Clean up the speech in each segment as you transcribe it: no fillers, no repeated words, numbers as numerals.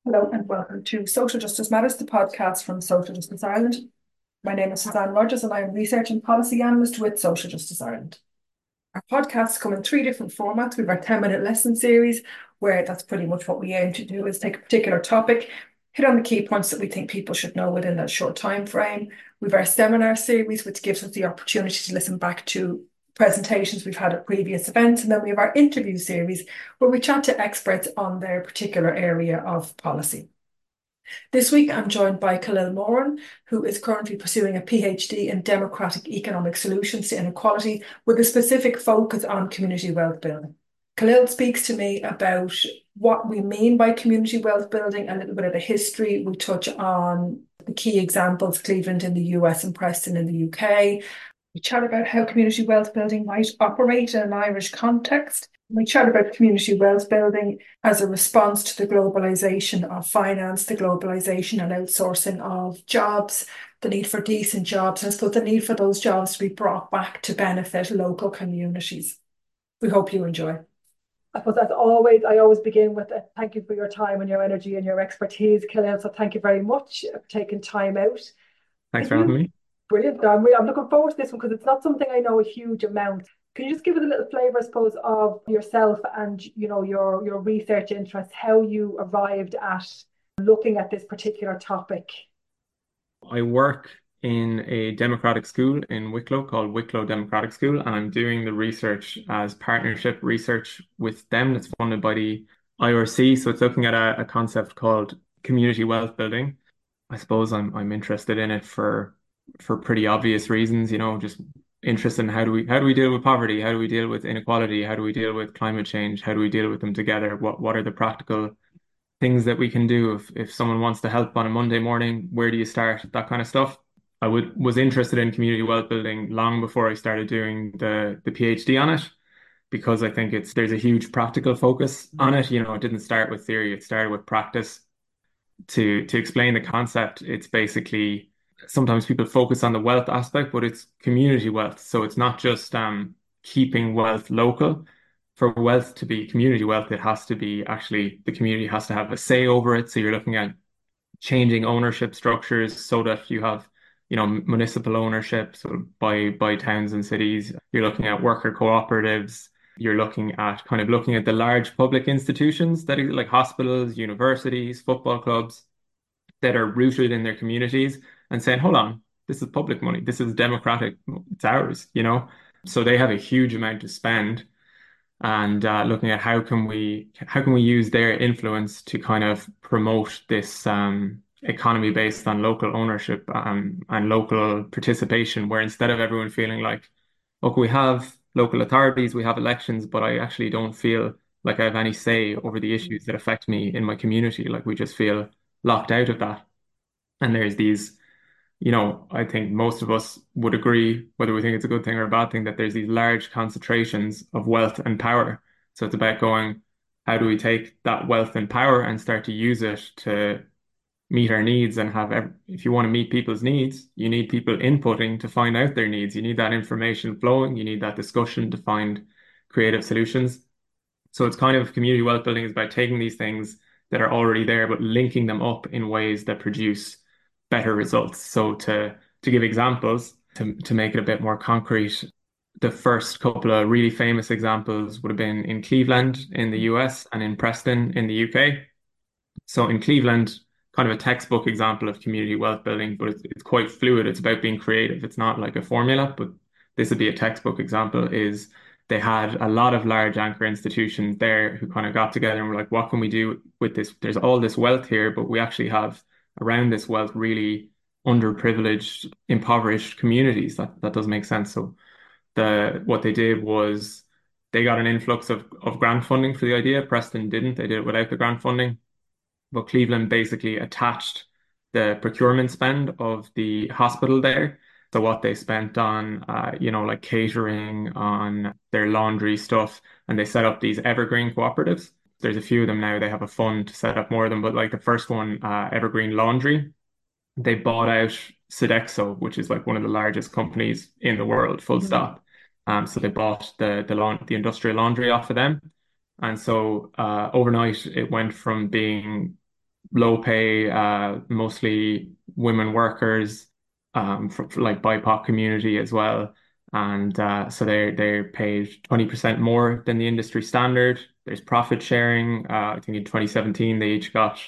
Hello and welcome to Social Justice Matters, the podcast from Social Justice Ireland. My name is Suzanne Rogers and I am Research and Policy Analyst with Social Justice Ireland. Our podcasts come in three different formats. We have our 10-minute lesson series, where that's pretty much what we aim to do, is take a particular topic, hit on the key points that we think people should know within a short time frame. We have our seminar series, which gives us the opportunity to listen back to presentations we've had at previous events. And then we have our interview series, where we chat to experts on their particular area of policy. This week, I'm joined by Khalil Moran, who is currently pursuing a PhD in Democratic Economic Solutions to Inequality with a specific focus on community wealth building. Khalil speaks to me about what we mean by community wealth building, a little bit of the history. We touch on the key examples, Cleveland in the US and Preston in the UK. We chat about how community wealth building might operate in an Irish context. We chat about community wealth building as a response to the globalisation of finance, the globalisation and outsourcing of jobs, the need for decent jobs, and I suppose the need for those jobs to be brought back to benefit local communities. We hope you enjoy. I suppose as always, I always begin with a thank you for your time and your energy and your expertise, Khalil. So thank you very much for taking time out. Thanks for having me. Brilliant. I'm looking forward to this one because it's not something I know a huge amount. Can you just give us a little flavour, I suppose, of yourself and your research interests, how you arrived at looking at this particular topic? I work in a democratic school in Wicklow called Wicklow Democratic School, and I'm doing the research as partnership research with them that's funded by the IRC. So it's looking at a concept called community wealth building. I suppose I'm interested in it for pretty obvious reasons, just interested in how do we deal with poverty? How do we deal with inequality? How do we deal with climate change? How do we deal with them together? What are the practical things that we can do if someone wants to help on a Monday morning? Where do you start? That kind of stuff. I was interested in community wealth building long before I started doing the PhD on it, because I think there's a huge practical focus on it. It didn't start with theory, it started with practice. To explain the concept, it's basically sometimes people focus on the wealth aspect, but it's community wealth. So it's not just keeping wealth local. For wealth to be community wealth, it has to be actually the community has to have a say over it. So you're looking at changing ownership structures so that you have, municipal ownership, so by towns and cities. You're looking at worker cooperatives. You're looking at the large public institutions that are like hospitals, universities, football clubs that are rooted in their communities and saying, hold on, this is public money. This is democratic. It's ours. So they have a huge amount to spend, and looking at how can we use their influence to kind of promote this economy based on local ownership and local participation, where instead of everyone feeling like, okay, we have local authorities, we have elections, but I actually don't feel like I have any say over the issues that affect me in my community. Like we just feel locked out of that. And there's these, I think most of us would agree, whether we think it's a good thing or a bad thing, that there's these large concentrations of wealth and power. So it's about going, how do we take that wealth and power and start to use it to meet our needs and if you want to meet people's needs, you need people inputting to find out their needs. You need that information flowing. You need that discussion to find creative solutions. So it's kind of community wealth building is about taking these things that are already there, but linking them up in ways that produce better results. So to give examples, to make it a bit more concrete, the first couple of really famous examples would have been in Cleveland in the US and in Preston in the UK. So in Cleveland, kind of a textbook example of community wealth building, but it's quite fluid. It's about being creative. It's not like a formula, but this would be a textbook example, is they had a lot of large anchor institutions there who kind of got together and were like, what can we do with this? There's all this wealth here, but we actually have around this wealth really underprivileged, impoverished communities. That does make sense. So what they did was they got an influx of grant funding for the idea. Preston didn't. They did it without the grant funding. But Cleveland basically attached the procurement spend of the hospital there. So what they spent on, like catering, on their laundry stuff, and they set up these evergreen cooperatives. There's a few of them now. They have a fund to set up more of them, but like the first one, Evergreen Laundry, they bought out Sodexo, which is like one of the largest companies in the world, full stop. So they bought the industrial laundry off of them. And so overnight, it went from being low pay, mostly women workers, for like BIPOC community as well. And so they're paid 20% more than the industry standard. There's profit sharing. I think in 2017 they each got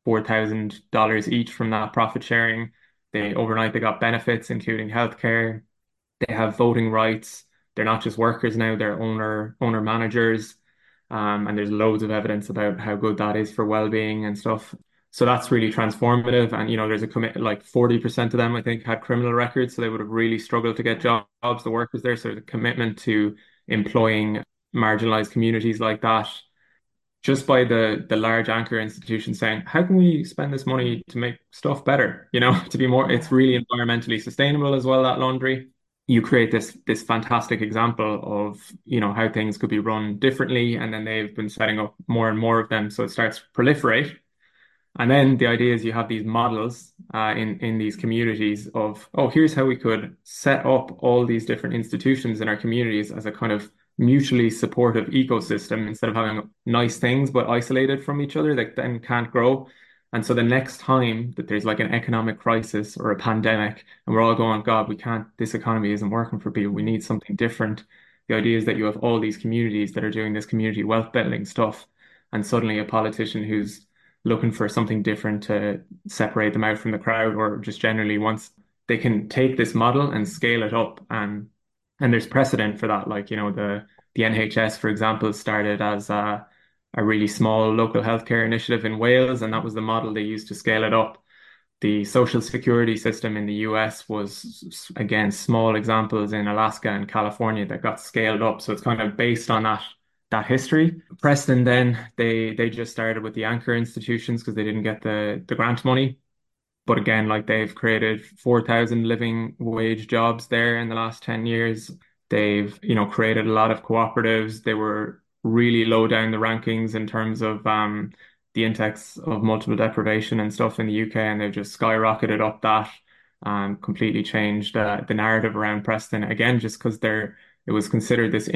$4,000 each from that profit sharing. They got benefits, including healthcare. They have voting rights. They're not just workers now, they're owner managers. And there's loads of evidence about how good that is for well-being and stuff. So that's really transformative. And there's a commit like 40% of them, I think, had criminal records, so they would have really struggled to get jobs, the workers there. So there's a commitment to employing marginalized communities like that, just by the large anchor institutions saying, how can we spend this money to make stuff better? To be more, it's really environmentally sustainable as well, that laundry. You create this fantastic example of, how things could be run differently, and then they've been setting up more and more of them. So it starts to proliferate. And then the idea is you have these models in these communities of, oh, here's how we could set up all these different institutions in our communities as a kind of mutually supportive ecosystem instead of having nice things but isolated from each other that then can't grow. And so the next time that there's like an economic crisis or a pandemic and we're all going, God, we can't, this economy isn't working for people. We need something different. The idea is that you have all these communities that are doing this community wealth building stuff. And suddenly a politician who's looking for something different to separate them out from the crowd, or just generally once they can take this model and scale it up. And there's precedent for that. Like, the NHS, for example, started as a really small local healthcare initiative in Wales, and that was the model they used to scale it up. The social security system in the US was, again, small examples in Alaska and California that got scaled up. So it's kind of based on that history. Preston then they just started with the anchor institutions because they didn't get the grant money. But again, like they've created 4,000 living wage jobs there in the last 10 years. They've, created a lot of cooperatives. They were really low down the rankings in terms of the index of multiple deprivation and stuff in the UK, and they've just skyrocketed up that, completely changed the narrative around Preston. Again, just because it was considered this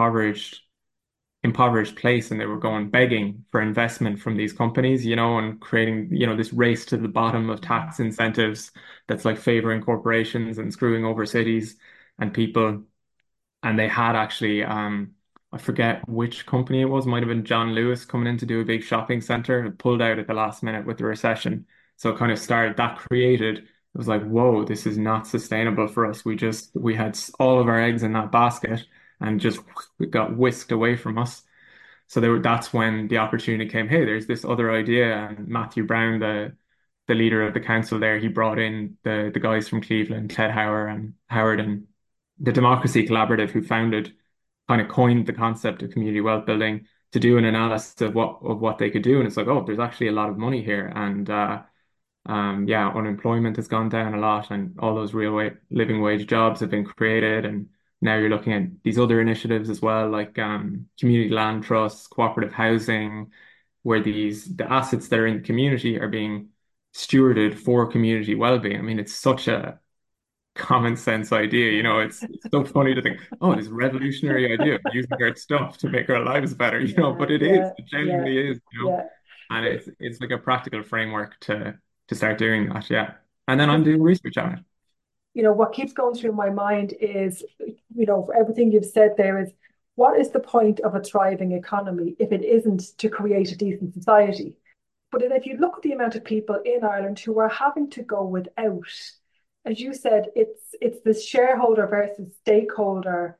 impoverished place, and they were going begging for investment from these companies, and creating, this race to the bottom of tax incentives that's like favoring corporations and screwing over cities and people. And they had actually, I forget which company it was, might have been John Lewis coming in to do a big shopping center, and pulled out at the last minute with the recession. So it kind of started, that created, it was like, whoa, this is not sustainable for us. We had all of our eggs in that basket and just it got whisked away from us. So that's when the opportunity came. Hey, there's this other idea. And Matthew Brown, the leader of the council there, he brought in the guys from Cleveland, Ted Howard and the Democracy Collaborative, who kind of coined the concept of community wealth building, to do an analysis of what they could do. And it's like, oh, there's actually a lot of money here. And yeah, unemployment has gone down a lot, and all those living wage jobs have been created. And now you're looking at these other initiatives as well, like community land trusts, cooperative housing, where the assets that are in the community are being stewarded for community well-being. I mean, it's such a common sense idea, it's so funny to think, oh, this revolutionary idea of using our stuff to make our lives better, but it is, Yeah, it yeah, genuinely is, yeah. and it's like a practical framework to start doing that, yeah. And then I'm doing research on it. What keeps going through my mind is, for everything you've said there is, what is the point of a thriving economy if it isn't to create a decent society? But then if you look at the amount of people in Ireland who are having to go without, as you said, it's this shareholder versus stakeholder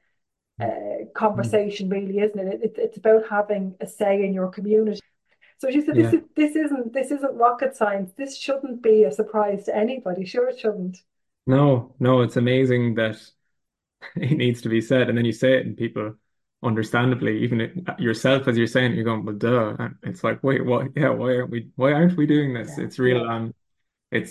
Mm. conversation, really, isn't it? It's about having a say in your community. So as you said, Yeah. this isn't rocket science. This shouldn't be a surprise to anybody. Sure, it shouldn't. No, no, it's amazing that it needs to be said, and then you say it, and people, understandably, even yourself, as you're saying, you're going, well, duh. And it's like, wait, what? Yeah, why aren't we doing this? Yeah, It's yeah, real, it's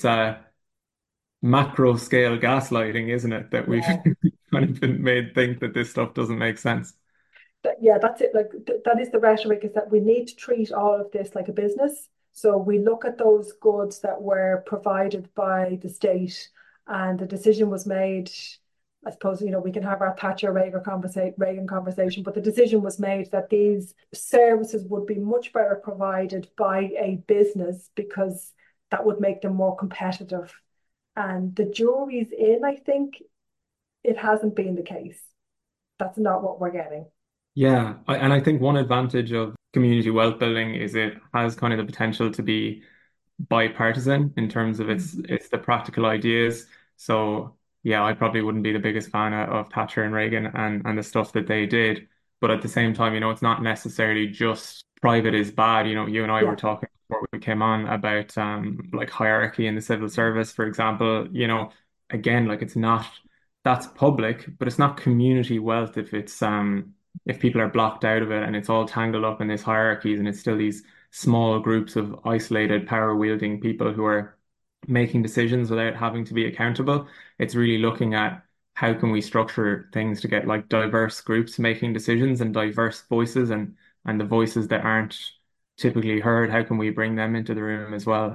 macro scale gaslighting, isn't it? That we've yeah. kind of been made think that this stuff doesn't make sense. Yeah, that's it. Like that is the rhetoric, is that we need to treat all of this like a business. So we look at those goods that were provided by the state, and the decision was made I suppose, we can have our Thatcher Reagan conversation, but the decision was made that these services would be much better provided by a business because that would make them more competitive. And the jury's in, I think it hasn't been the case. That's not what we're getting. Yeah, and I think one advantage of community wealth building is it has kind of the potential to be bipartisan in terms of it's the practical ideas. So yeah, I probably wouldn't be the biggest fan of Thatcher and Reagan and the stuff that they did. But at the same time, it's not necessarily just private is bad. You and I were Yeah. talking before we came on about like hierarchy in the civil service, for example. Again, like it's not that's public, but it's not community wealth if people are blocked out of it and it's all tangled up in these hierarchies and it's still these small groups of isolated power wielding people who are making decisions without having to be accountable. It's really looking at how can we structure things to get like diverse groups making decisions and diverse voices and the voices that aren't typically heard, how can we bring them into the room as well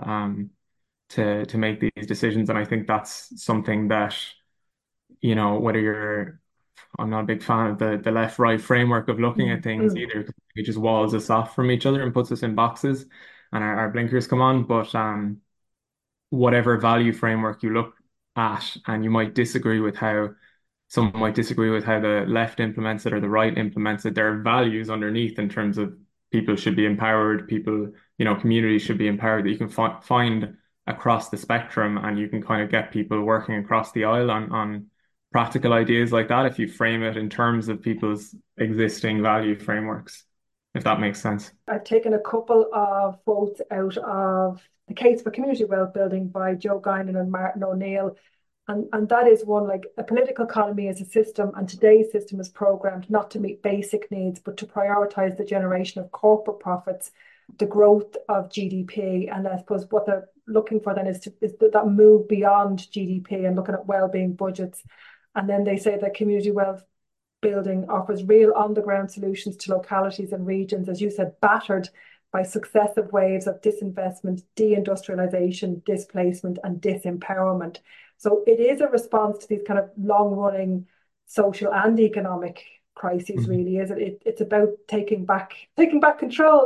to make these decisions? And I think that's something that, whether I'm not a big fan of the left-right framework of looking at things Mm. either, because it just walls us off from each other and puts us in boxes and our blinkers come on. But whatever value framework you look at, and you might disagree with how someone might disagree with how the left implements it or the right implements it, there are values underneath in terms of people should be empowered, communities should be empowered that you can find across the spectrum, and you can kind of get people working across the aisle on practical ideas like that if you frame it in terms of people's existing value frameworks, if that makes sense. I've taken a couple of quotes out of The Case for Community Wealth Building by Joe Guinan and Martin O'Neill. And that is one, like, a political economy is a system, and today's system is programmed not to meet basic needs, but to prioritize the generation of corporate profits, the growth of GDP. And I suppose what they're looking for then is that move beyond GDP and looking at well-being budgets. And then they say that community wealth building offers real on the ground solutions to localities and regions, as you said, battered by successive waves of disinvestment, deindustrialization, displacement, and disempowerment. So it is a response to these kind of long running social and economic crises, Mhm. really, is it? It's about taking back control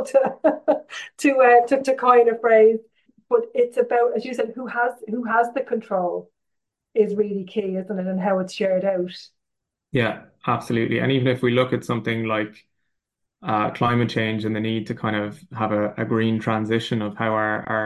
to coin a phrase. But it's about, as you said, who has the control is really key, isn't it? And how it's shared out. Yeah, absolutely. And even if we look at something like climate change and the need to kind of have a green transition of how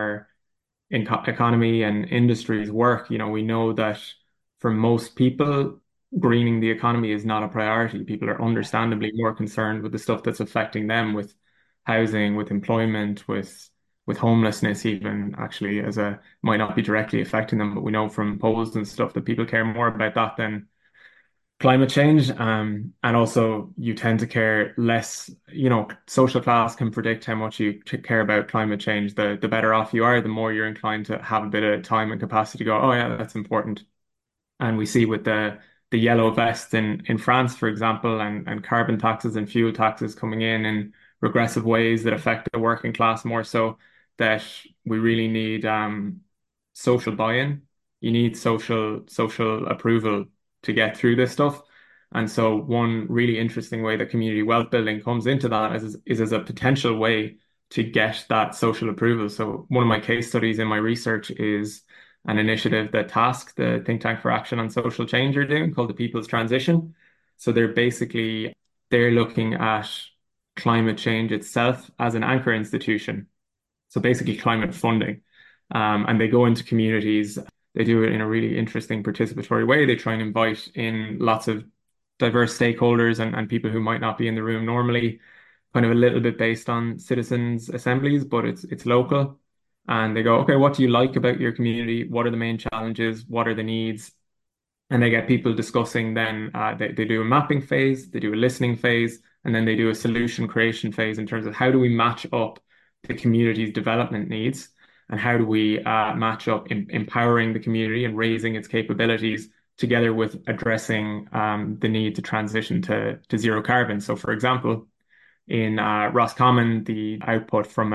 our economy and industries work, we know that for most people, greening the economy is not a priority. People are understandably more concerned with the stuff that's affecting them, with housing, with employment, with homelessness, even actually, as a might not be directly affecting them, but we know from polls and stuff that people care more about that than climate change. And also you tend to care less, social class can predict how much you care about climate change. The better off you are, the more you're inclined to have a bit of time and capacity to go, oh yeah, that's important. And we see with the yellow vest in France, for example, and carbon taxes and fuel taxes coming in regressive ways that affect the working class more so, that we really need social buy-in. You need social approval to get through this stuff. And so one really interesting way that community wealth building comes into that is as a potential way to get that social approval. So one of my case studies in my research is an initiative that Task, the think tank for action on social change, are doing called the People's Transition. So they're looking at climate change itself as an anchor institution. So basically climate funding. And they go into communities. They do it in a really interesting participatory way. They try and invite in lots of diverse stakeholders and people who might not be in the room normally, kind of a little bit based on citizens' assemblies, but it's local. And they go, okay, what do you like about your community? What are the main challenges? What are the needs? And they get people discussing then they do a mapping phase, they do a listening phase, and then they do a solution creation phase in terms of how do we match up the community's development needs and how do we match up empowering the community and raising its capabilities together with addressing the need to transition to zero carbon. So for example, in Roscommon, the output from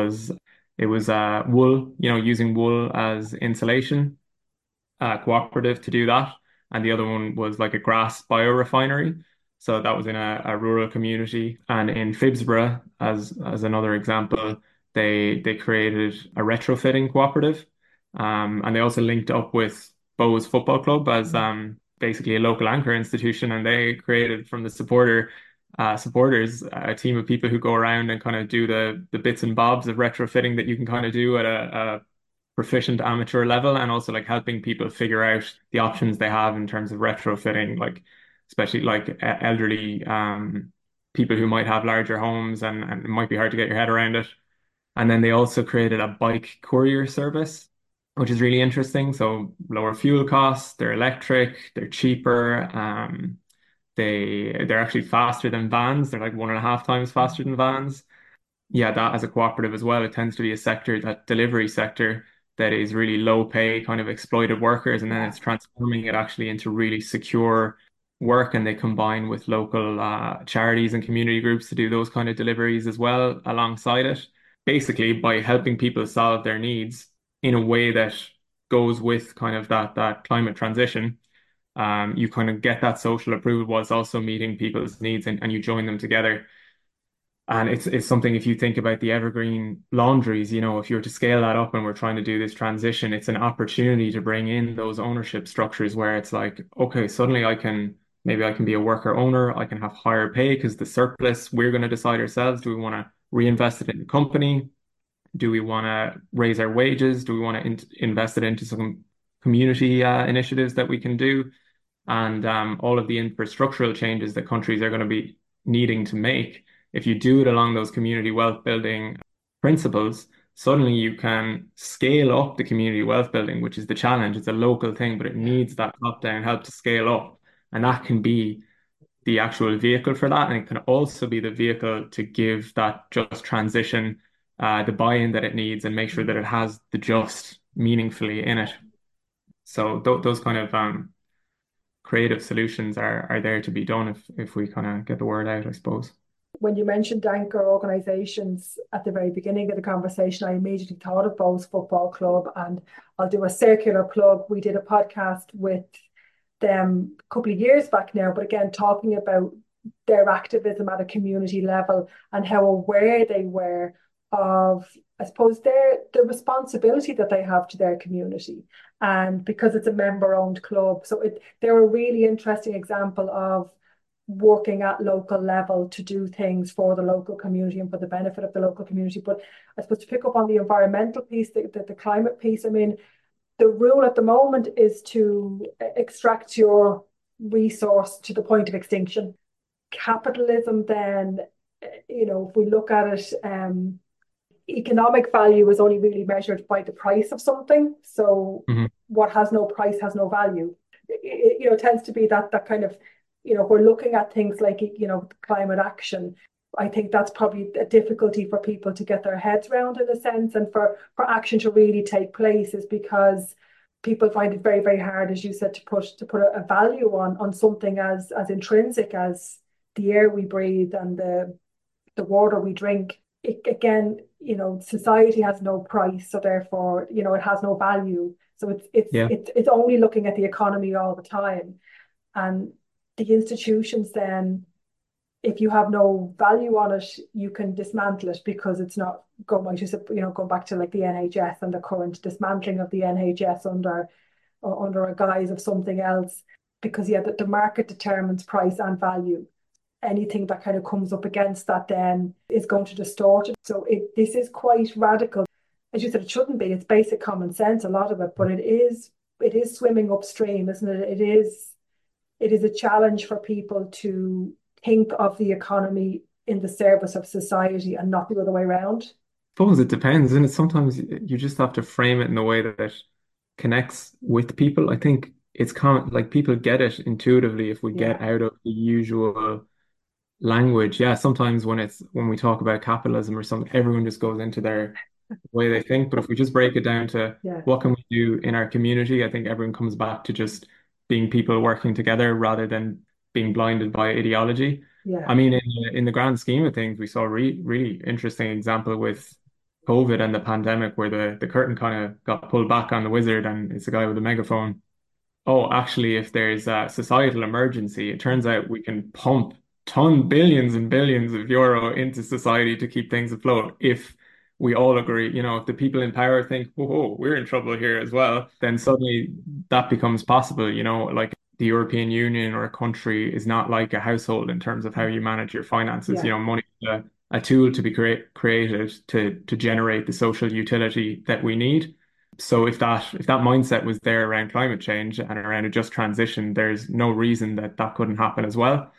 it was wool, using wool as insulation, cooperative to do that. and the other one was like a grass biorefinery. So that was in a rural community. And in Phibsborough, as another example, they created a retrofitting cooperative. And they also linked up with Bows Football Club as basically a local anchor institution, and they created from the supporters a team of people who go around and kind of do the bits and bobs of retrofitting that you can kind of do at a proficient amateur level, and also like helping people figure out the options they have in terms of retrofitting, like especially like elderly people who might have larger homes and it might be hard to get your head around it. And then they also created a bike courier service, which is really interesting. So lower fuel costs, they're electric, they're cheaper. They're actually faster than vans. They're like 1.5 times faster than vans. Yeah, that as a cooperative as well, it tends to be a sector, that delivery sector, that is really low pay, kind of exploited workers, and then Yeah. it's transforming it actually into really secure work, and they combine with local charities and community groups to do those kind of deliveries as well alongside it. Basically, by helping people solve their needs in a way that goes with kind of that climate transition, you kind of get that social approval whilst also meeting people's needs, and you join them together. And it's something, if you think about the evergreen laundries, if you were to scale that up and we're trying to do this transition, it's an opportunity to bring in those ownership structures where it's like, okay, suddenly maybe I can be a worker owner, I can have higher pay because the surplus, we're going to decide ourselves. Do we want to reinvest it in the company? Do we want to raise our wages? Do we want to invest it into some community initiatives that we can do? And all of the infrastructural changes that countries are going to be needing to make, if you do it along those community wealth building principles, suddenly you can scale up the community wealth building, which is the challenge. It's a local thing, but it needs that top-down help to scale up. And that can be the actual vehicle for that. And it can also be the vehicle to give that just transition, the buy-in that it needs, and make sure that it has the just meaningfully in it. So those kind of creative solutions are there to be done if we kind of get the word out, I suppose. When you mentioned anchor organisations at the very beginning of the conversation, I immediately thought of Bows Football Club, and I'll do a circular plug. We did a podcast with them a couple of years back now, but again, talking about their activism at a community level and how aware they were of, I suppose, the responsibility that they have to their community. And because it's a member-owned club, so they're a really interesting example of working at local level to do things for the local community and for the benefit of the local community. But I suppose to pick up on the environmental piece, the climate piece, I mean, the rule at the moment is to extract your resource to the point of extinction. Capitalism, then, if we look at it, economic value is only really measured by the price of something. So Mhm. what has no price has no value. It tends to be that kind of, we're looking at things like, climate action. I think that's probably a difficulty for people to get their heads around in a sense, and for action to really take place is because people find it very, very hard, as you said, to put a value on something as intrinsic as the air we breathe and the water we drink. Again, society has no price, so therefore, it has no value. So Yeah. it's only looking at the economy all the time, and the institutions then, if you have no value on it, you can dismantle it because it's not going, like you said, going back to like the NHS and the current dismantling of the NHS under a guise of something else. Because yeah, the market determines price and value. Anything that kind of comes up against that then is going to distort it. So this is quite radical. As you said, it shouldn't be. It's basic common sense, a lot of it, but it is swimming upstream, isn't it? It is a challenge for people to think of the economy in the service of society and not the other way around. Suppose it depends, and it's sometimes you just have to frame it in a way that it connects with people. I think it's kind of like people get it intuitively if we get Yeah, out of the usual language. Yeah, sometimes when we talk about capitalism or something, everyone just goes into their way they think. But if we just break it down to yeah, what can we do in our community, I think everyone comes back to just being people working together rather than being blinded by ideology. yeah, I mean, in the grand scheme of things, we saw a really interesting example with COVID and the pandemic where the curtain kind of got pulled back on the wizard, and it's a guy with a megaphone oh, actually, if there's a societal emergency, it turns out we can pump billions and billions of euro into society to keep things afloat. If we all agree, if the people in power think, oh, we're in trouble here as well, then suddenly that becomes possible. Like the European Union or a country is not like a household in terms of how you manage your finances. Yeah. Money is a tool to be created to generate the social utility that we need. So if that mindset was there around climate change and around a just transition, there's no reason that that couldn't happen as well.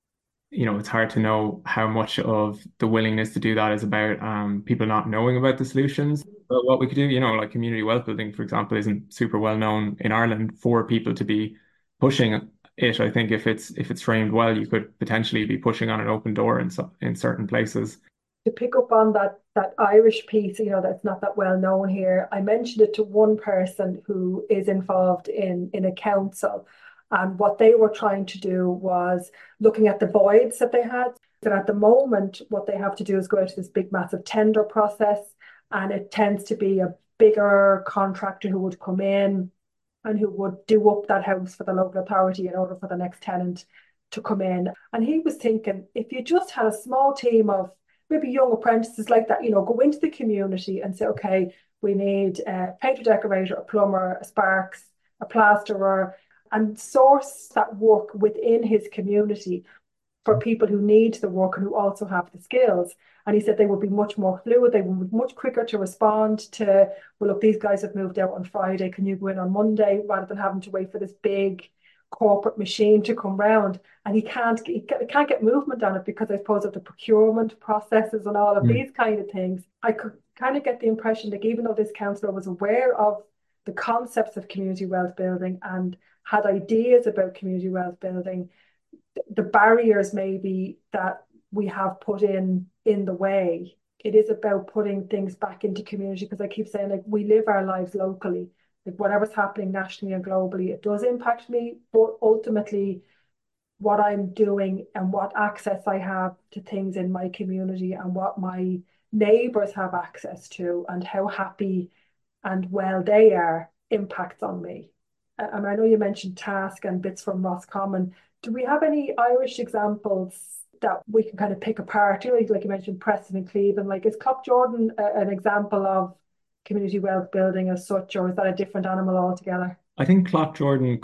It's hard to know how much of the willingness to do that is about people not knowing about the solutions. But what we could do, like community wealth building, for example, isn't super well known in Ireland for people to be pushing it. I think if it's framed well, you could potentially be pushing on an open door in certain places. To pick up on that Irish piece, that's not that well known here. I mentioned it to one person who is involved in a council, and what they were trying to do was looking at the voids that they had. That at the moment, what they have to do is go out to this big, massive tender process, and it tends to be a bigger contractor who would come in and who would do up that house for the local authority in order for the next tenant to come in. And he was thinking, if you just had a small team of maybe young apprentices like that, go into the community and say, okay, we need a painter decorator, a plumber, a sparks, a plasterer, and source that work within his community for people who need the work and who also have the skills. And he said they would be much more fluid, they would be much quicker to respond to, well, look, these guys have moved out on Friday, can you go in on Monday, rather than having to wait for this big corporate machine to come round. And he can't get movement on it because I suppose of the procurement processes and all of Mm. these kind of things. I could kind of get the impression that even though this councillor was aware of the concepts of community wealth building and had ideas about community wealth building, the barriers maybe that we have put in the way. It is about putting things back into community, because I keep saying, like, we live our lives locally. Like, whatever's happening nationally and globally, it does impact me, but ultimately what I'm doing and what access I have to things in my community and what my neighbours have access to and how happy and well they are impacts on me. And I know you mentioned Task and bits from Roscommon. Do we have any Irish examples that we can kind of pick apart? Like you mentioned Preston and Cleveland. Like, is Clough-Jordan an example of community wealth building as such, or is that a different animal altogether? I think Clough-Jordan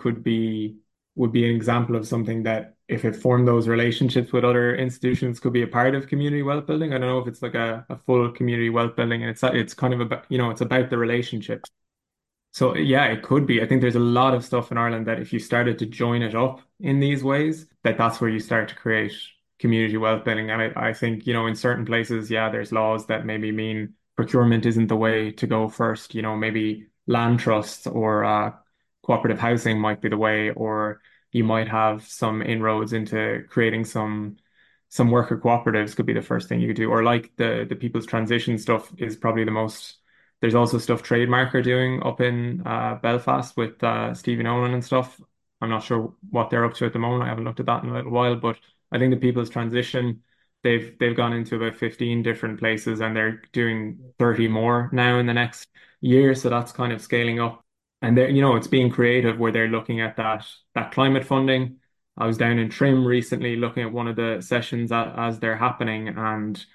would be an example of something that if it formed those relationships with other institutions could be a part of community wealth building. I don't know if it's like a full community wealth building and it's kind of about, it's about the relationships. So yeah, it could be. I think there's a lot of stuff in Ireland that if you started to join it up in these ways, that's where you start to create community wealth building. And I think, in certain places, yeah, there's laws that maybe mean procurement isn't the way to go first. Maybe land trusts or cooperative housing might be the way, or you might have some inroads into creating some worker cooperatives could be the first thing you could do. Or like the people's transition stuff is probably the most. There's also stuff Trademark are doing up in Belfast with Stephen Owen and stuff. I'm not sure what they're up to at the moment. I haven't looked at that in a little while, but I think the People's Transition, they've gone into about 15 different places and they're doing 30 more now in the next year. So that's kind of scaling up. And it's being creative where they're looking at that climate funding. I was down in Trim recently looking at one of the sessions as they're happening, and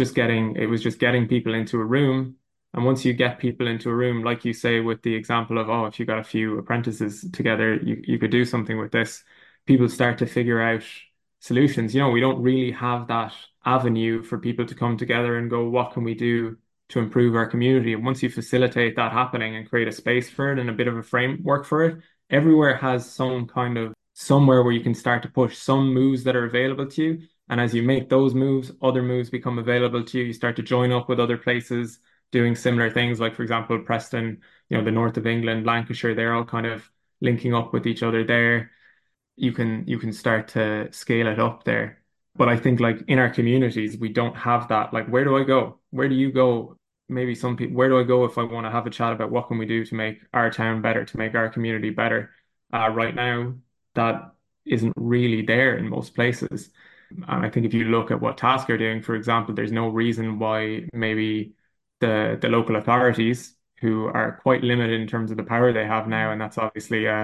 it was just getting people into a room. And once you get people into a room, like you say, with the example of, oh, if you got a few apprentices together, you could do something with this, people start to figure out solutions. We don't really have that avenue for people to come together and go, what can we do to improve our community? And once you facilitate that happening and create a space for it and a bit of a framework for it, everywhere has some kind of somewhere where you can start to push some moves that are available to you. And as you make those moves, other moves become available to you. You start to join up with other places doing similar things. Like, for example, Preston, the north of England, Lancashire, they're all kind of linking up with each other there. You can start to scale it up there. But I think like in our communities, we don't have that. Like, where do I go? Where do you go? Maybe some people, where do I go if I want to have a chat about what can we do to make our town better, to make our community better? Right now, that isn't really there in most places. And I think if you look at what Task are doing, for example, there's no reason why maybe the local authorities, who are quite limited in terms of the power they have now, and that's obviously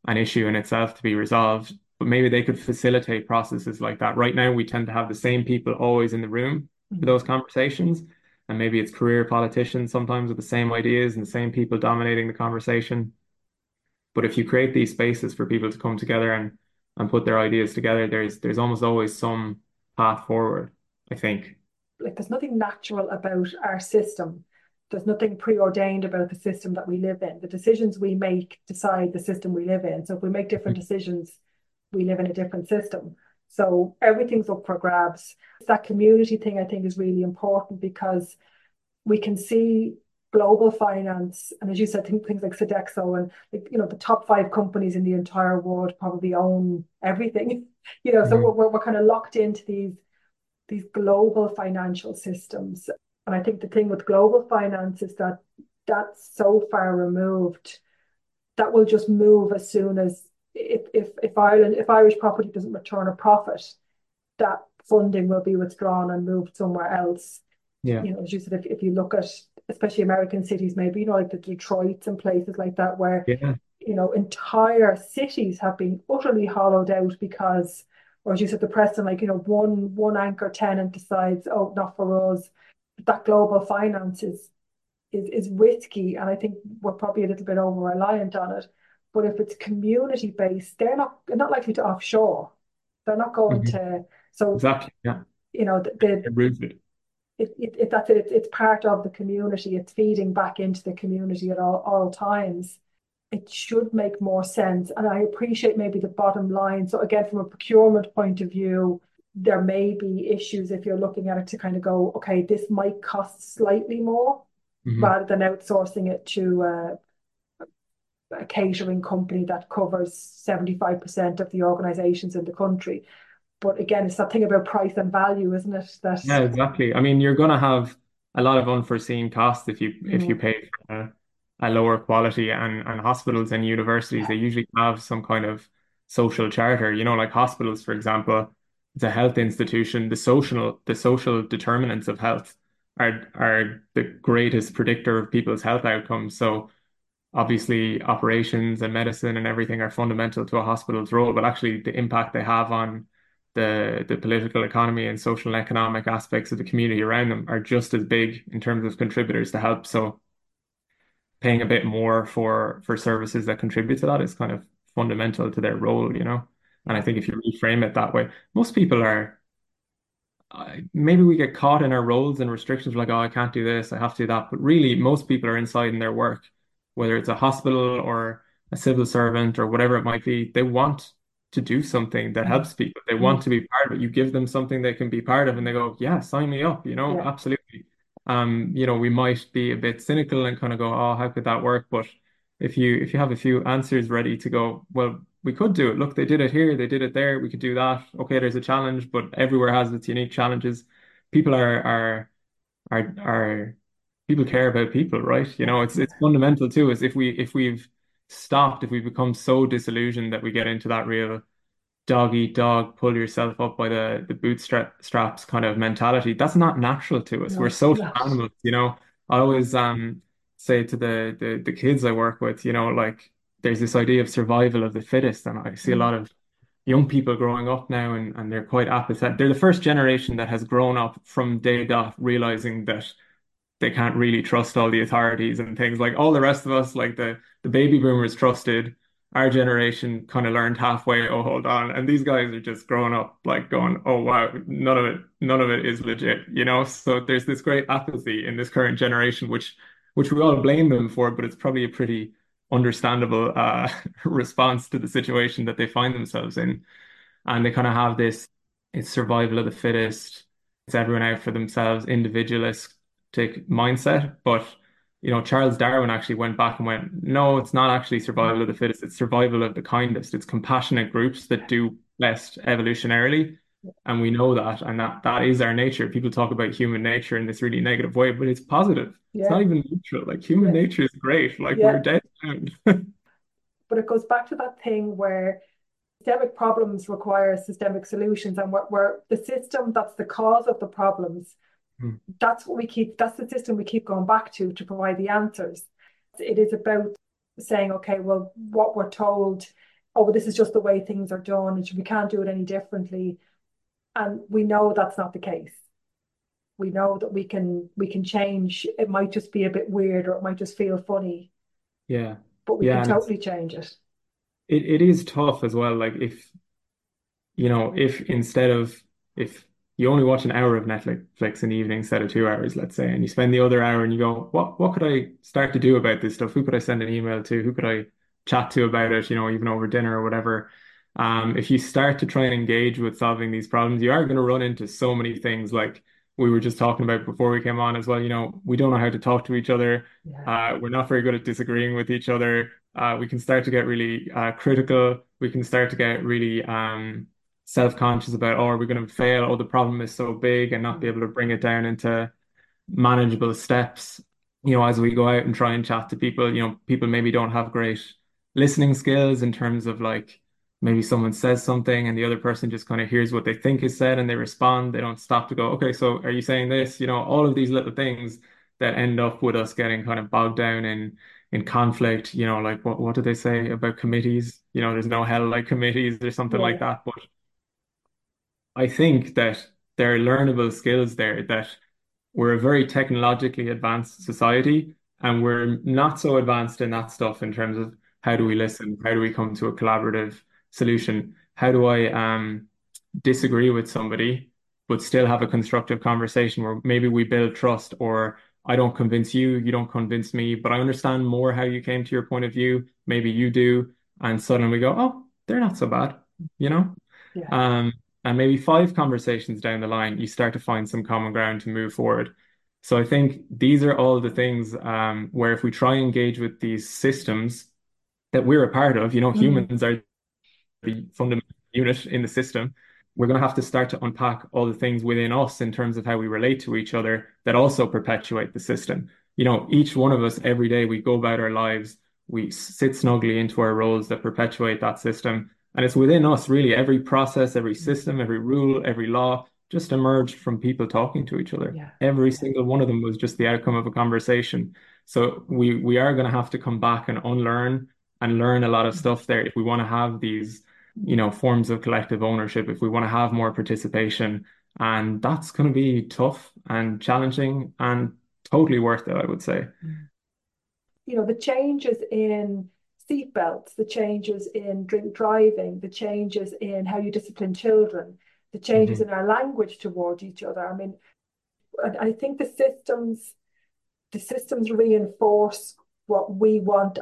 an issue in itself to be resolved, but maybe they could facilitate processes like that. Right now, we tend to have the same people always in the room for Mhm. those conversations. And maybe it's career politicians sometimes with the same ideas and the same people dominating the conversation. But if you create these spaces for people to come together and put their ideas together, there's almost always some path forward, I think. Like there's nothing natural about our system. There's nothing preordained about the system that we live in. The decisions we make decide the system we live in. So if we make different decisions, we live in a different system. So everything's up for grabs. That community thing I think is really important because we can see global finance, and as you said, things like Sodexo and like, the top five companies in the entire world probably own everything. So Mhm. we're kind of locked into these global financial systems. And I think the thing with global finance is that that's so far removed that will just move as soon as if Irish property doesn't return a profit, that funding will be withdrawn and moved somewhere else. Yeah. As you said, if you look at especially American cities, maybe, like the Detroits and places like that, where, Yeah. entire cities have been utterly hollowed out because, or as you said, the Preston, like, one anchor tenant decides, oh, not for us. That global finance is risky. And I think we're probably a little bit over reliant on it. But if it's community based, they're not likely to offshore. They're not going Mhm. to, so, Exactly. Yeah. the Rooted. that's it. It's part of the community. It's feeding back into the community at all times. It should make more sense. And I appreciate maybe the bottom line. So again, from a procurement point of view, there may be issues if you're looking at it to kind of go, okay, this might cost slightly more Hmm. rather than outsourcing it to a catering company that covers 75% of the organizations in the country. But again, it's that thing about price and value, isn't it? That Yeah, exactly. I mean, you're going to have a lot of unforeseen costs if you mm, pay for a lower quality, and hospitals and universities, they usually have some kind of social charter. Like hospitals, for example, it's a health institution. The social determinants of health are the greatest predictor of people's health outcomes. So obviously operations and medicine and everything are fundamental to a hospital's role, but actually the impact they have on the political economy and social and economic aspects of the community around them are just as big in terms of contributors to help. So paying a bit more for services that contribute to that is kind of fundamental to their role. And I yeah, think if you reframe it that way, most people are maybe we get caught in our roles and restrictions like, oh, I can't do this, I have to do that. But really, most people are inside in their work, whether it's a hospital or a civil servant or whatever it might be. They want to do something that mm, helps people. They want mm, to be part of it. You give them something they can be part of, and they go, yeah, sign me up, yeah, absolutely. We might be a bit cynical and kind of go, oh, how could that work? But if you have a few answers ready to go, well, we could do it. Look, they did it here, they did it there. We could do that. Okay, there's a challenge, but everywhere has its unique challenges. People are people care about people, right? It's fundamental too. Is if we've become so disillusioned that we get into that real dog eat dog, pull yourself up by the bootstraps kind of mentality. That's not natural to us. We're no, it's social not. animals. I always say to the kids I work with, like there's this idea of survival of the fittest, and I see a Mm, lot of young people growing up now, and they're quite apathetic. They're the first generation that has grown up from day dot realizing that they can't really trust all the authorities and things. Like all the rest of us, like the baby boomers trusted. Our generation kind of learned halfway, oh, hold on. And these guys are just growing up like going, oh wow, none of it is legit. So there's this great apathy in this current generation, which we all blame them for, but it's probably a pretty understandable response to the situation that they find themselves in. And they kind of have this, it's survival of the fittest, it's everyone out for themselves, individualistic mindset. But Charles Darwin actually went back and went, no, it's not actually survival of the fittest, it's survival of the kindest. It's compassionate groups that do best evolutionarily. And we know that, and that is our nature. People talk about human nature in this really negative way, but it's positive. It's not yeah, even neutral. Like human yeah, nature is great. Like we're yeah. dead down. But it goes back to that thing where systemic problems require systemic solutions, and we're the system that's the cause of the problems. That's the system we keep going back to provide the answers. It is about saying, okay, well, what we're told oh, this is just the way things are done, and we can't do it any differently. And we know that's not the case. We know that we can change. It might just be a bit weird, or it might just feel funny, Yeah. but we Yeah, can and totally change it. it is tough as well. Like if if instead of if you only watch an hour of Netflix in the evening instead of 2 hours, let's say, and you spend the other hour and you go, what could I start to do about this stuff? Who could I send an email to? Who could I chat to about it? Even over dinner or whatever. If you start to try and engage with solving these problems, you are going to run into so many things like we were just talking about before we came on as well. We don't know how to talk to each other. Yeah, We're not very good at disagreeing with each other. We can start to get really critical. We can start to get really self-conscious about, oh, are we going to fail? Oh, the problem is so big, and not be able to bring it down into manageable steps. As we go out and try and chat to people, people maybe don't have great listening skills in terms of like maybe someone says something and the other person just kind of hears what they think is said and they respond. They don't stop to go, okay, so are you saying this? All of these little things that end up with us getting kind of bogged down in conflict, like what do they say about committees? There's no hell like committees or something like yeah, that. But I think that there are learnable skills there that we're a very technologically advanced society, and we're not so advanced in that stuff in terms of how do we listen, how do we come to a collaborative solution, how do I disagree with somebody but still have a constructive conversation where maybe we build trust, or I don't convince you, you don't convince me, but I understand more how you came to your point of view, maybe you do, and suddenly we go, oh, they're not so bad, you know? yeah. Um, and maybe five conversations down the line, you start to find some common ground to move forward. So I think these are all the things where if we try and engage with these systems that we're a part of, Mm, humans are the fundamental unit in the system, we're going to have to start to unpack all the things within us in terms of how we relate to each other that also perpetuate the system. Each one of us every day, we go about our lives, we sit snugly into our roles that perpetuate that system. And it's within us, really, every process, every system, every rule, every law just emerged from people talking to each other. yeah, Every yeah. single one of them was just the outcome of a conversation. So we are going to have to come back and unlearn and learn a lot of stuff there if we want to have these forms of collective ownership, if we want to have more participation. And that's going to be tough and challenging and totally worth it, I would say. The changes in seat belts, the changes in drink driving, the changes in how you discipline children, the changes Hmm. in our language towards each other. I mean, I think the systems reinforce what we want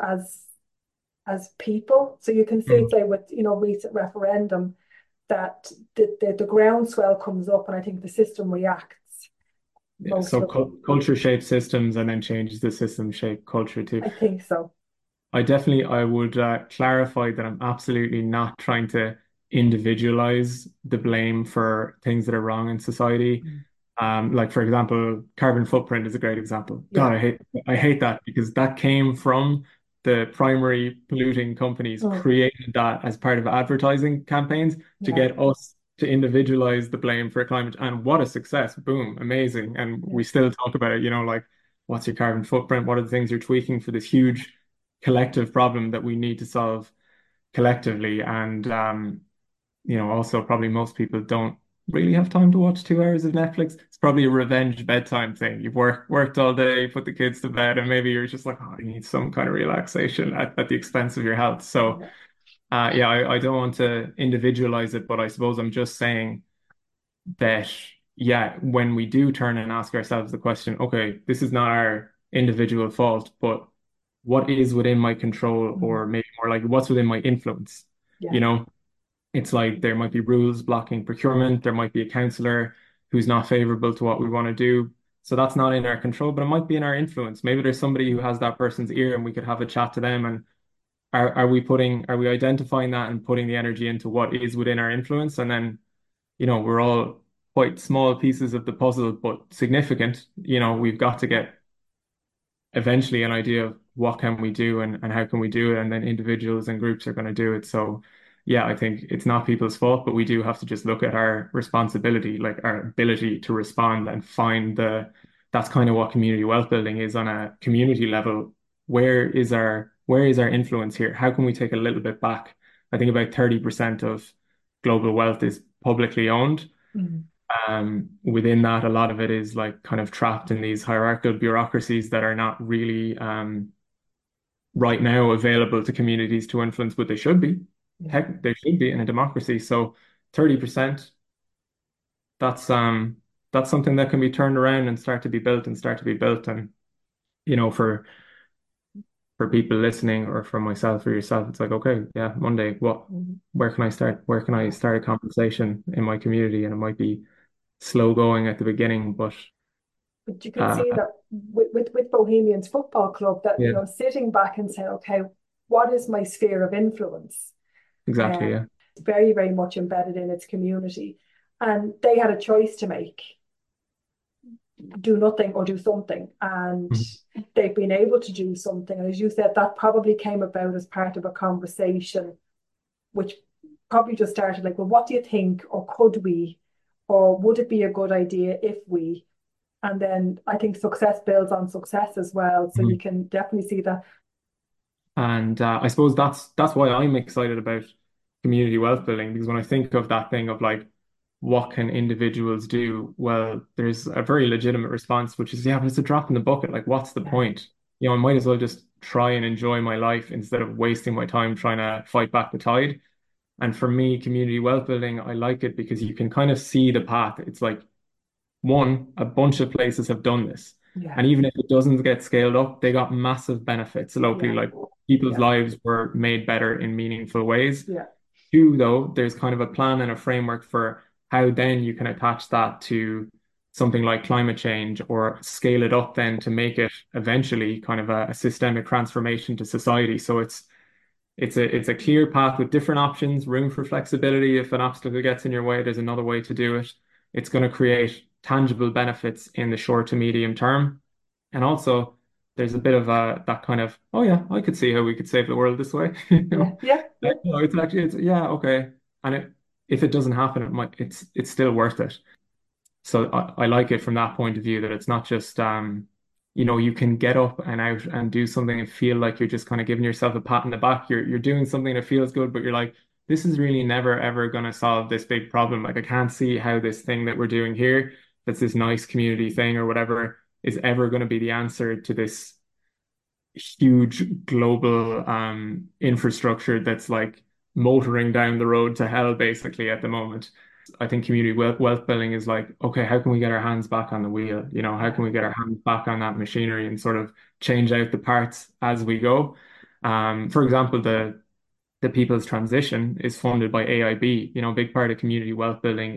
as people. So you can see, Mm. say, with recent referendum, that the groundswell comes up, and I think the system reacts Yeah, most so of it. culture shapes systems and then changes the system shape culture too. I think so. I would clarify that I'm absolutely not trying to individualize the blame for things that are wrong in society. Mm. Like for example, carbon footprint is a great example. God, Yeah, I yeah. hate that because that came from the primary polluting companies Mm. created that as part of advertising campaigns to Yeah, get us to individualize the blame for climate. And what a success. Boom, amazing. And yeah, we still talk about it, like what's your carbon footprint? What are the things you're tweaking for this huge collective problem that we need to solve collectively? And also probably most people don't really have time to watch 2 hours of Netflix. It's probably a revenge bedtime thing. You've worked all day, put the kids to bed, and maybe you're just like, oh, you need some kind of relaxation at the expense of your health. So, yeah. yeah, I don't want to individualize it, but I suppose I'm just saying that, yeah, when we do turn and ask ourselves the question, okay, this is not our individual fault, but what is within my control, Mm. or maybe more like what's within my influence? Yeah, You know, it's like there might be rules blocking procurement. There might be a councillor who's not favorable to what we want to do. So that's not in our control, but it might be in our influence. Maybe there's somebody who has that person's ear and we could have a chat to them. And are we identifying that and putting the energy into what is within our influence? And then, we're all quite small pieces of the puzzle, but significant. We've got to yeah. get eventually an idea of what can we do and how can we do it, and then individuals and groups are going to do it. So yeah, I think it's not people's fault, but we do have to just look at our responsibility, like our ability to respond and find that's kind of what community wealth building is on a community level. Where is our influence here? How can we take a little bit back I think about 30% of global wealth is publicly owned. Mm. Within that, a lot of it is like kind of trapped in these hierarchical bureaucracies that are not really right now available to communities to influence, but they should be. Yeah. Heck, they should be in a democracy. So 30%, that's that's something that can be turned around and start to be built and start to be built. And for people listening or for myself or yourself, it's like, okay, yeah, Monday, where can I start? Where can I Yeah. start a conversation in my community? And it might be slow going at the beginning, but But you can uh, see that with Bohemians Football Club, that, yeah, sitting back and saying, okay, what is my sphere of influence? exactly, Um, yeah. very, very much embedded in its community. And they had a choice to make, do nothing or do something. And Mhm. they've been able to do something. And as you said, that probably came about as part of a conversation, which probably just started like, well, what do you think? Or could we? Or would it be a good idea if we? And then I think success builds on success as well. So you Mhm. can definitely see that. And I suppose that's why I'm excited about community wealth building, because when I think of that thing of like, what can individuals do? Well, there's a very legitimate response, which is, yeah, but it's a drop in the bucket. Like, what's the Yeah. point? I might as well just try and enjoy my life instead of wasting my time trying to fight back the tide. And for me, community wealth building, I like it because you can kind of see the path. It's like, one, a bunch of places have done this. Yeah. And even if it doesn't get scaled up, they got massive benefits locally. Yeah. Like people's Yeah. lives were made better in meaningful ways. Yeah. Two, though, there's kind of a plan and a framework for how then you can attach that to something like climate change or scale it up then to make it eventually kind of a systemic transformation to society. So it's a clear path with different options, room for flexibility. If an obstacle gets in your way, there's another way to do it. It's going to create tangible benefits in the short to medium term. And also, there's a bit of that kind of, oh yeah, I could see how we could save the world this way. Yeah. Yeah. Yeah. It's actually, yeah, okay. And if it doesn't happen, it's still worth it. So I like it from that point of view that it's not just you can get up and out and do something and feel like you're just kind of giving yourself a pat in the back. You're doing something that feels good, but you're like, this is really never ever going to solve this big problem. Like I can't see how this thing that we're doing here, that's this nice community thing or whatever, is ever going to be the answer to this huge global infrastructure that's like motoring down the road to hell basically at the moment. I think community wealth building is like, okay, how can we get our hands back on the wheel? How can Yeah. we get our hands back on that machinery and sort of change out the parts as we go? For example, the People's Transition is funded by AIB. A big part of community wealth building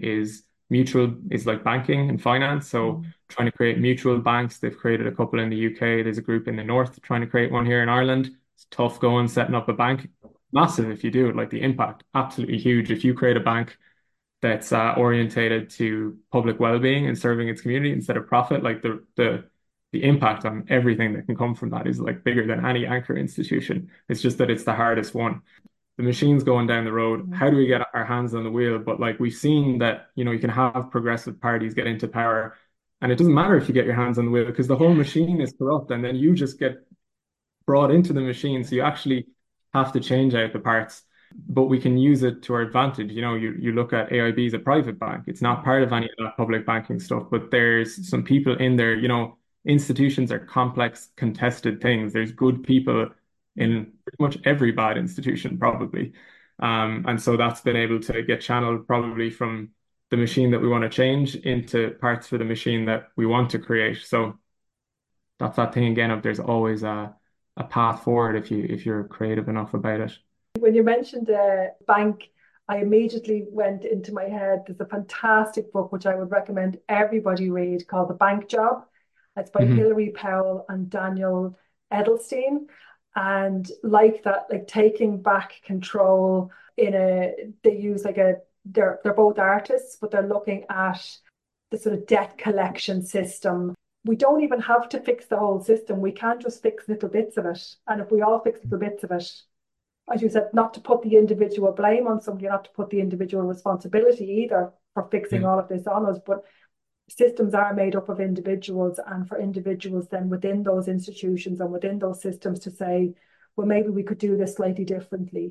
is like banking and finance. So Mm. trying to create mutual banks. They've created a couple in the UK. There's a group in the north trying to create one here in Ireland. It's tough going setting up a bank. Massive if you do it, like the impact, absolutely huge. If you create a bank that's orientated to public well-being and serving its community instead of profit, like the impact on everything that can come from that is like bigger than any anchor institution. It's just that it's the hardest one. The machine's going down the road. Mm. How do we get our hands on the wheel? But like we've seen that, you can have progressive parties get into power, and it doesn't matter if you get your hands on the wheel because the whole machine is corrupt, and then you just get brought into the machine. So you actually have to change out the parts, but we can use it to our advantage. You look at AIB as a private bank. It's not part of any of that public banking stuff, but there's some people in there. Institutions are complex, contested things. There's good people in pretty much every bad institution, probably. And so that's been able to get channeled probably from the machine that we want to change into parts for the machine that we want to create. So that's that thing again of there's always a path forward if you're creative enough about it. When you mentioned the bank, I immediately went into my head. There's a fantastic book which I would recommend everybody read called The Bank Job. It's by Hmm. Hilary Powell and Daniel Edelstein. And like that, like taking back control they use like they're both artists, but they're looking at the sort of debt collection system. We don't even have to fix the whole system. We can just fix little bits of it. And if we all fix little bits of it, as you said, not to put the individual blame on somebody, not to put the individual responsibility either for fixing Yeah. all of this on us, but systems are made up of individuals, and for individuals then within those institutions and within those systems to say, well, maybe we could do this slightly differently.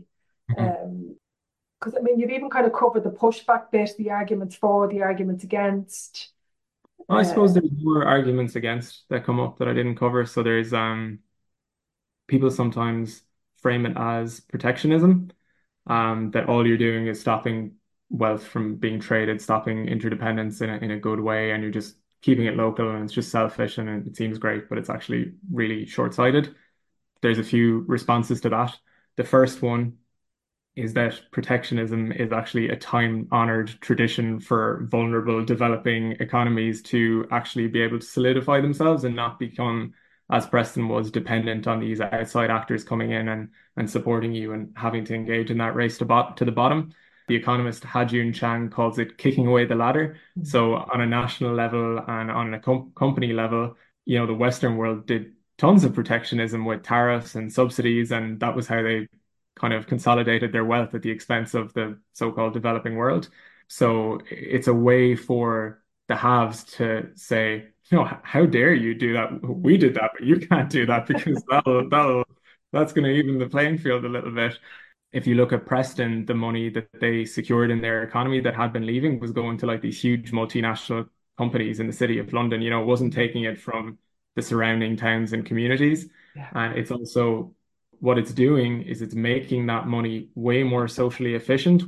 Mhm. Because I mean, you've even kind of covered the pushback bit, the arguments for, the arguments against. I suppose Uh, there's more arguments against that come up that I didn't cover. So there's people sometimes frame it as protectionism, that all you're doing is stopping wealth from being traded, stopping interdependence in a good way, and you're just keeping it local and it's just selfish and it seems great, but it's actually really short-sighted. There's a few responses to that. The first one is that protectionism is actually a time-honored tradition for vulnerable developing economies to actually be able to solidify themselves and not become, as Preston was, dependent on these outside actors coming in and supporting you and having to engage in that race to the bottom. The economist Ha-Joon Chang calls it kicking away the ladder. So on a national level and on a company level, the Western world did tons of protectionism with tariffs and subsidies, and that was how they kind of consolidated their wealth at the expense of the so-called developing world. So it's a way for the haves to say, how dare you do that? We did that, but you can't do that because that's going to even the playing field a little bit. If you look at Preston, the money that they secured in their economy that had been leaving was going to like these huge multinational companies in the city of London. It wasn't taking it from the surrounding towns and communities. yeah, And it's also what it's doing is it's making that money way more socially efficient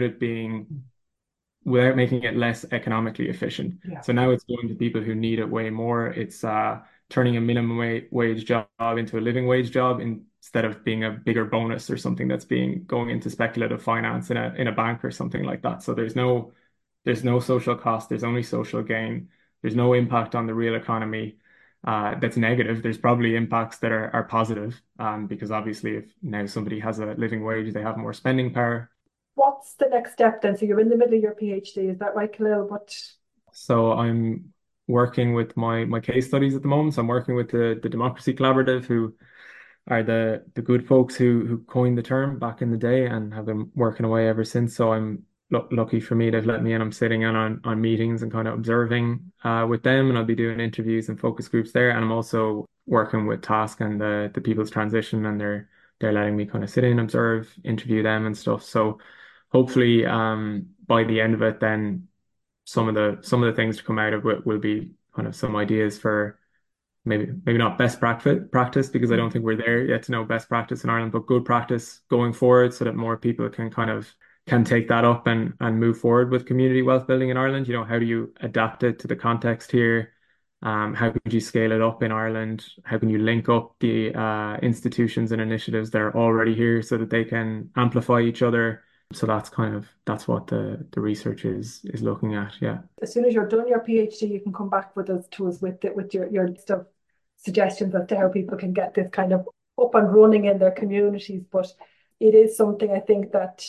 without making it less economically efficient. yeah. So now it's going to people who need it way more. It's turning a minimum wage job into a living wage job instead of being a bigger bonus or something that's being going into speculative finance in a bank or something like that. So there's no social cost. There's only social gain. There's no impact on the real economy. That's negative. There's probably impacts that are positive, because obviously, if now somebody has a living wage, they have more spending power. What's the next step then? So you're in the middle of your PhD, is that right, Khalil? What? So I'm working with my case studies at the moment. So I'm working with the Democracy Collaborative, who are the good folks who coined the term back in the day and have been working away ever since. So I'm lucky for me, they've let me in. I'm sitting in on meetings and kind of observing with them, and I'll be doing interviews and focus groups there. And I'm also working with Task and the People's Transition, and they're letting me kind of sit in, observe, interview them and stuff. So hopefully, by the end of it, then some of the things to come out of it will be kind of some ideas for maybe not best practice, because I don't think we're there yet to know best practice in Ireland, but good practice going forward so that more people can take that up and move forward with community wealth building in Ireland. How do you adapt it to the context here? How could you scale it up in Ireland? How can you link up the institutions and initiatives that are already here so that they can amplify each other? So that's what the research is looking at. Yeah. As soon as you're done your PhD, you can come back to us with your list of suggestions as to how people can get this kind of up and running in their communities. But it is something I think that,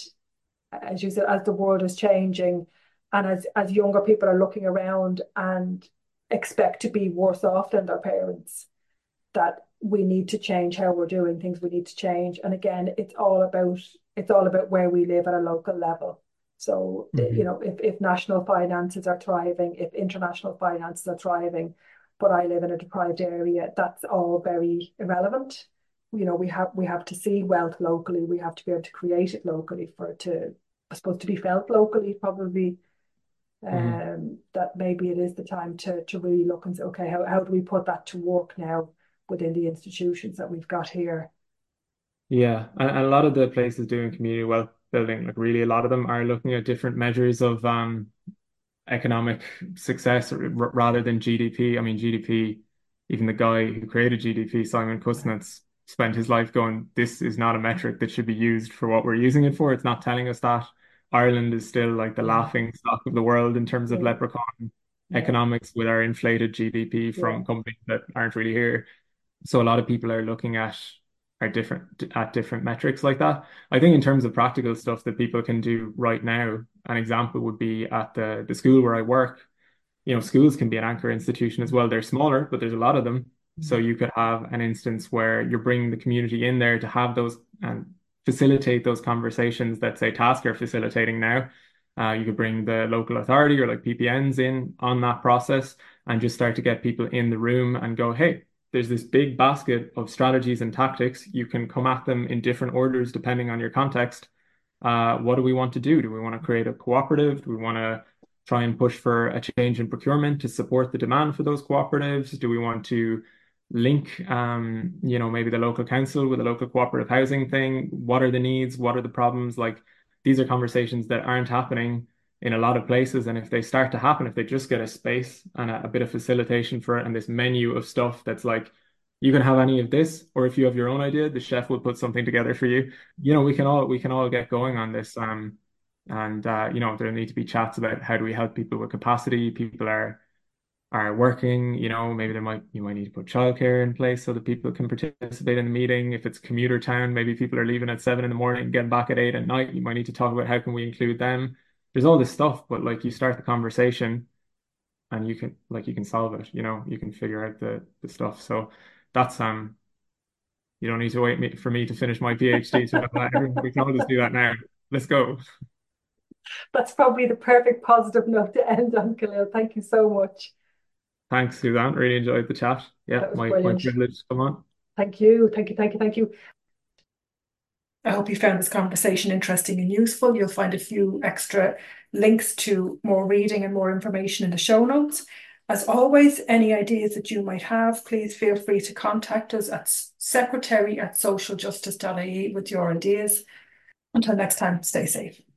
as you said, as the world is changing and as younger people are looking around and expect to be worse off than their parents, that we need to change how we're doing things. We need to change. And again, it's all about where we live at a local level. So, Mhm. if national finances are thriving, if international finances are thriving, but I live in a deprived area, that's all very irrelevant. We have to see wealth locally. We have to be able to create it locally for it to, I suppose, to be felt locally, probably. Mhm. That maybe it is the time to really look and say, okay, how do we put that to work now within the institutions that we've got here? Yeah, and a lot of the places doing community wealth building, like really a lot of them are looking at different measures of economic success rather than GDP. I mean, GDP, even the guy who created GDP, Simon Kuznets, spent his life going, this is not a metric that should be used for what we're using it for. It's not telling us that. Ireland is still like the Yeah, laughing stock of the world in terms of yeah, leprechaun yeah, economics with our inflated GDP yeah. from companies that aren't really here. So a lot of people are looking at different metrics like that. I think in terms of practical stuff that people can do right now, an example would be at the school where I work. Schools can be an anchor institution as well. They're smaller, but there's a lot of them. So you could have an instance where you're bringing the community in there to have those and facilitate those conversations that, say, Task are facilitating now. You could bring the local authority or like PPNs in on that process and just start to get people in the room and go, hey, there's this big basket of strategies and tactics. You can come at them in different orders depending on your context. What do we want to do? Do we want to create a cooperative? Do we want to try and push for a change in procurement to support the demand for those cooperatives? Do we want to link, maybe the local council with a local cooperative housing thing? What are the needs? What are the problems? Like these are conversations that aren't happening in a lot of places. And if they start to happen, if they just get a space and a bit of facilitation for it and this menu of stuff that's like, you can have any of this, or if you have your own idea, the chef will put something together for you. We can all get going on this. And there need to be chats about how do we help people with capacity. People are working, maybe you might need to put childcare in place so that people can participate in the meeting. If it's commuter town, maybe people are leaving at 7 in the morning and getting back at 8 at night. You might need to talk about how can we include them. There's all this stuff, but like you start the conversation and you can solve it, you can figure out the stuff. So that's you don't need to for me to finish my PhD to know that. We can all just do that now. Let's go. That's probably the perfect positive note to end on, Khalil. Thank you so much. Thanks, Suzanne. Really enjoyed the chat. Yeah, That was my brilliant. privilege to come on. Thank you. Thank you. Thank you. Thank you. I hope you found this conversation interesting and useful. You'll find a few extra links to more reading and more information in the show notes. As always, any ideas that you might have, please feel free to contact us at secretary@socialjustice.ie with your ideas. Until next time, stay safe.